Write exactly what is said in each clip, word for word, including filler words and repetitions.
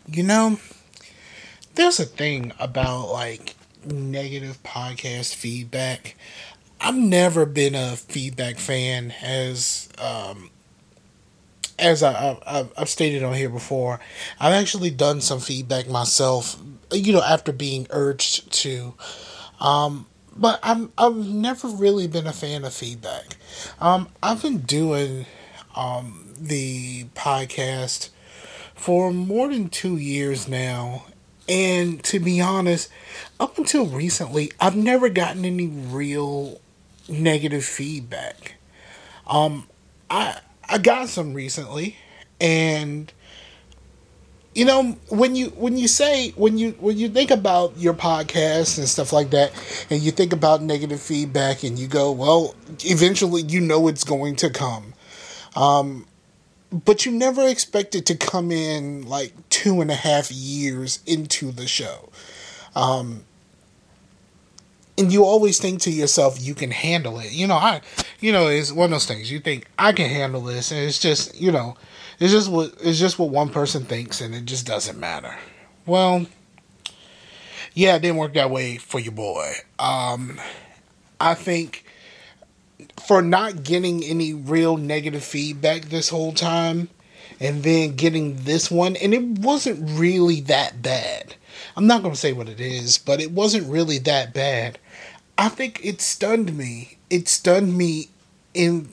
You know, there's a thing about like negative podcast feedback. I've never been a feedback fan, as um, as I, I, I've stated on here before. I've actually done some feedback myself. You know, after being urged to. Um, but I'm I've never really been a fan of feedback. Um, I've been doing um, the podcast for more than two years now. And to be honest, up until recently, I've never gotten any real negative feedback. Um, I I got some recently, and you know when you when you say when you when you think about your podcast and stuff like that, and you think about negative feedback, and you go, well, eventually you know it's going to come. Um, but you never expect it to come in like two and a half years into the show. Um, and you always think to yourself, you can handle it. You know, I, you know, it's one of those things. You think I can handle this, and it's just, you know, it's just what it's just what one person thinks, and it just doesn't matter. Well, yeah, it didn't work that way for your boy. Um, I think for not getting any real negative feedback this whole time, and then getting this one, and it wasn't really that bad. I'm not going to say what it is, but it wasn't really that bad. I think it stunned me. It stunned me in.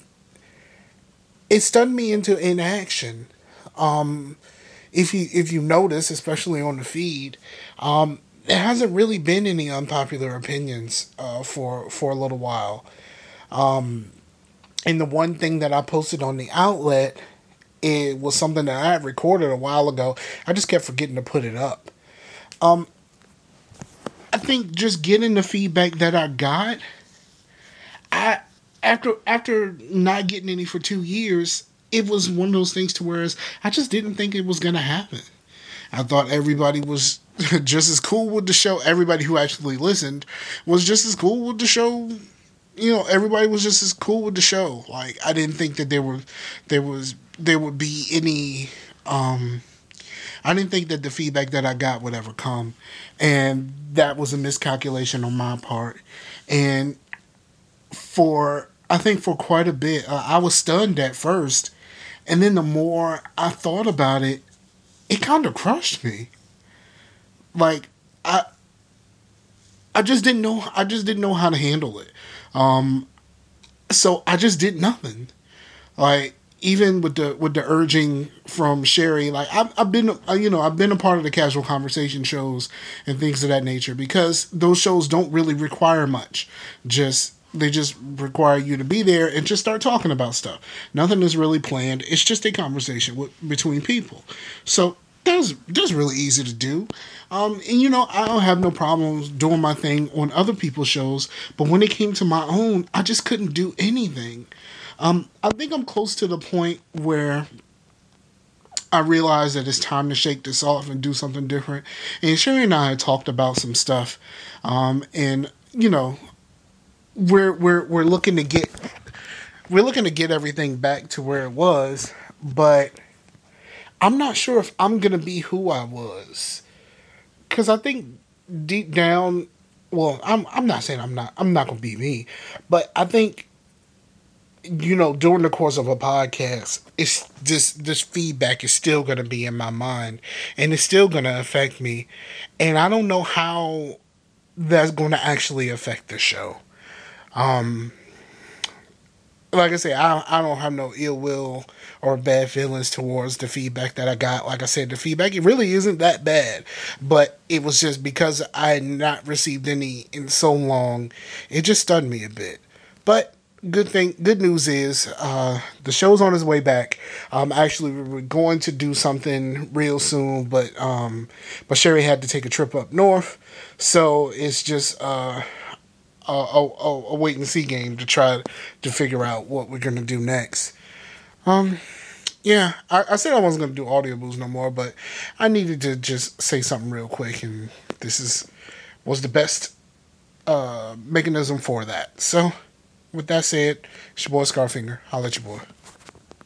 It stunned me into inaction. Um, if you if you notice, especially on the feed, um, there hasn't really been any unpopular opinions uh, for for a little while. Um, and the one thing that I posted on the outlet, it was something that I had recorded a while ago. I just kept forgetting to put it up. Um, I think just getting the feedback that I got, I after after not getting any for two years, it was one of those things to where I just didn't think it was gonna happen. I thought everybody was just as cool with the show. Everybody who actually listened was just as cool with the show. You know, everybody was just as cool with the show. Like, I didn't think that there were there was there would be any. Um, I didn't think that the feedback that I got would ever come, and that was a miscalculation on my part. And for I think for quite a bit, uh, I was stunned at first, and then the more I thought about it, it kind of crushed me. Like, I I just didn't know I just didn't know how to handle it. Um, so I just did nothing. Like, even with the with the urging from Sherry, like I've, I've been, you know, I've been a part of the casual conversation shows and things of that nature, because those shows don't really require much. Just they just require you to be there and just start talking about stuff. Nothing is really planned. It's just a conversation with, between people. So that's that's really easy to do. Um, and you know, I don't have no problems doing my thing on other people's shows, but when it came to my own, I just couldn't do anything. Um, I think I'm close to the point where I realize that it's time to shake this off and do something different. And Sherry and I had talked about some stuff, um, and you know, we're we're we're looking to get we're looking to get everything back to where it was, but I'm not sure if I'm gonna be who I was, because I think deep down, well, I'm I'm not saying I'm not I'm not gonna be me, but I think, you know, during the course of a podcast, it's this this feedback is still going to be in my mind, and it's still going to affect me, and I don't know how that's going to actually affect the show. Um, like I say, I I don't have no ill will or bad feelings towards the feedback that I got. Like I said, the feedback, it really isn't that bad, but it was just because I had not received any in so long, it just stunned me a bit. But good thing, good news is uh, the show's on its way back. Um, actually, we're going to do something real soon, but um, but Sherry had to take a trip up north, so it's just uh, a, a, a wait and see game to try to figure out what we're gonna do next. Um, yeah, I, I said I wasn't gonna do audio booze no more, but I needed to just say something real quick, and this is was the best uh, mechanism for that. So, with that said, it's your boy Scarfinger. Holla at your boy.